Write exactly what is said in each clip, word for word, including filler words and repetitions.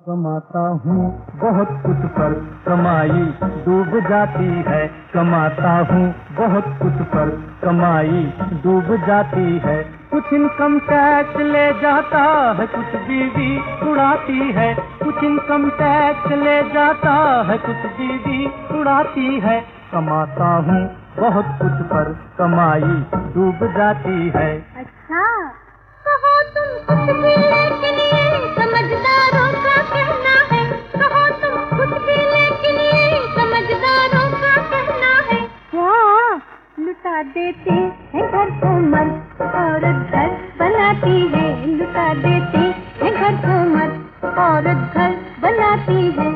कमाता हूँ बहुत कुछ पर कमाई डूब जाती है। कमाता हूँ बहुत कुछ पर कमाई डूब जाती है। कुछ इनकम टैक्स ले जाता है, कुछ बीवी उड़ाती है। कुछ इनकम टैक्स ले जाता है, कुछ बीवी उड़ाती है। कमाता हूँ बहुत कुछ पर कमाई डूब जाती है। अच्छा कहो तुम कुछ भी, लेकिन ये समझदारों का कहना है। कहो तुम कुछ भी, लेकिन ये समझदारों का कहना है। क्या लुटा देते हैं घर को मर्द, औरत घर बनाती है। लुटा देते हैं घर को मर्द, औरत घर बनाती है।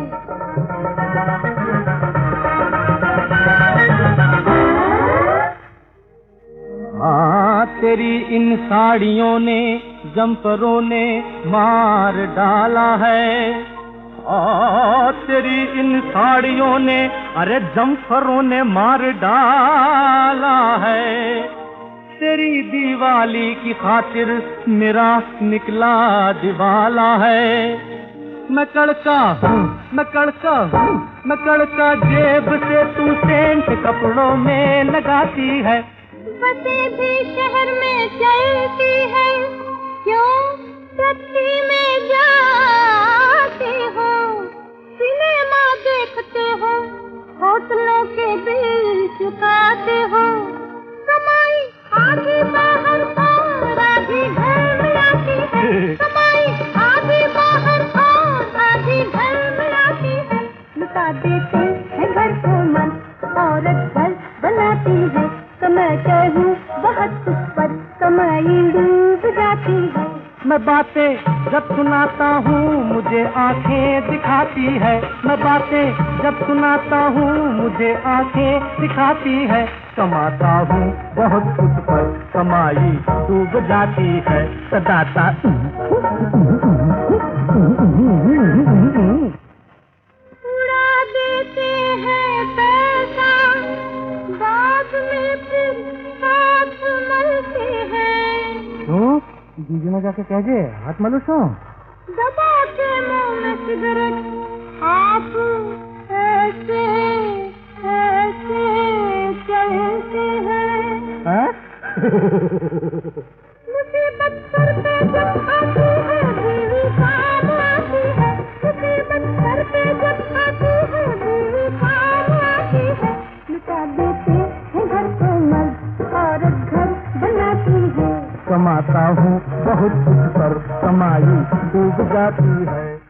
हाँ तेरी इन साड़ियों ने जम्परों ने मार डाला है। आ, तेरी इन साड़ियों ने अरे जम्परों ने मार डाला है। तेरी दिवाली की खातिर मेरा निकला दिवाला है। मैं कड़का हूँ मैं कड़का हूँ मैं कड़का, जेब से तू सेंट कपड़ों में लगाती है। बसें भी शहर में चलती है, क्यों टैक्सी में जाते हो। सिनेमा देखते हो, होटलों के बिल चुकाते हो। कमाई आधी बाहर और आधी घर में आती है। कमाई आधी बाहर और आधी घर में आती है। लुटा देते हैं घर को मन, औरत घर बनाती है। कमाता हूँ बहुत कुछ पर कमाई डूब जाती है। मैं बातें जब सुनाता हूँ मुझे आंखें दिखाती है। मैं बातें जब सुनाता हूँ मुझे आंखें दिखाती है। कमाता हूँ बहुत कुछ पर कमाई डूब जाती है। सदाता उड़ा देते हैं पैसा, बाद में फिर हाथ मलते हैं। क्यों दीदी में जाके कह दे हाथ मलूसो। दबा के मुंह में सिगरेट आप ऐसे ऐसे चलते हैं। मुसीबत सर पे जब आती है बीवी काम आती है। मुसीबत सर पे जब आती है बीवी काम आती है। लुटा देते हैं घर को मर्द, औरत घर बनाती है। कमाता हूँ बहुत कुछ पर कमाई डूब जाती है।